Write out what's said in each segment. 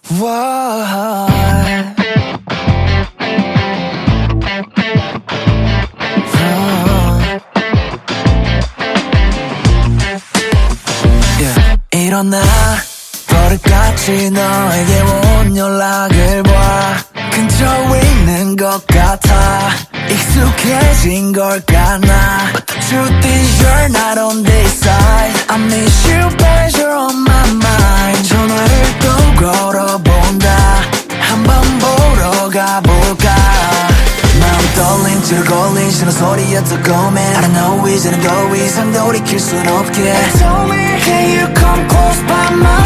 Why? 일어나 버릇같이 너에게 온 연락을 봐 근처에 있는 것 같아 익숙해진 걸까 나 But the truth is you're not on this side I miss you but you're on my mind 전화를 또 걸어본다 한번 보러 가볼까 마음 떨린 채로 걸린 신호 소리에 또 고민 I don't know 이제는 더 이상 돌이킬 순 없게 Tell me can you come close by my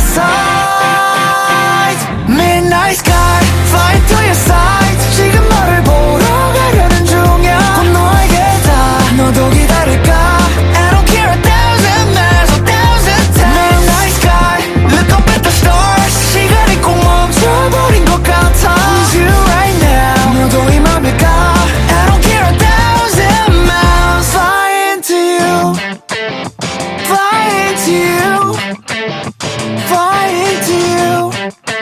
side Midnight sky flying to your side 지금 너를 보러 가려는 중이야 곧 너에게 다 너도 기다릴까 I don't care a thousand miles or thousand times Midnight sky look up at the stars 시간이 꼭 멈춰버린 것 같아 Need you right now 너도 이 맘일까 I don't care a thousand miles Flying to you Flying to you Flying to you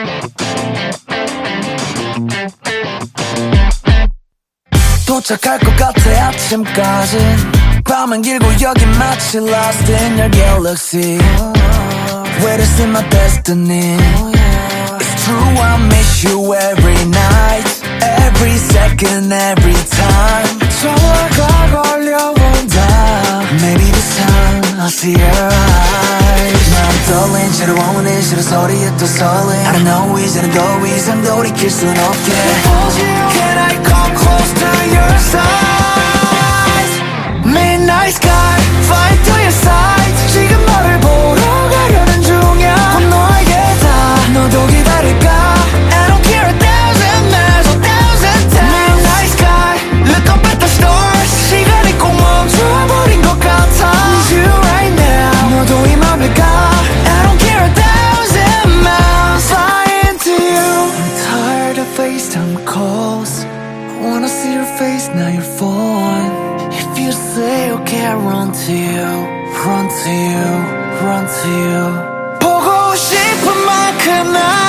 도착할 것 같아 아침까진 밤은 길고 여긴 마치 lost in your galaxy Where to see my destiny It's true I miss you every night Every second, every time 전화가 걸려온다 Maybe this time I'll see your eyes 마음 떨린 채로 오는 싫은 소리에 또 설레 I don't know 이제는 더 이상 돌이킬 순 없게 Can I come close to your side Midnight sky flying to your side 지금 너를 보러 가려는 중이야 곧 너에게 다 너도 기다릴까 I don't care a thousand miles or thousand times Midnight sky look up at the stars 시간이 꼭 멈춰버린 것 같아 Need you right now 너도 이 맘일까 I don't care a thousand miles Flying to you I'm tired of FaceTime calls I wanna see your face now your phone If you say okay I run to you Run to you Run to you 보고 싶은 만큼 나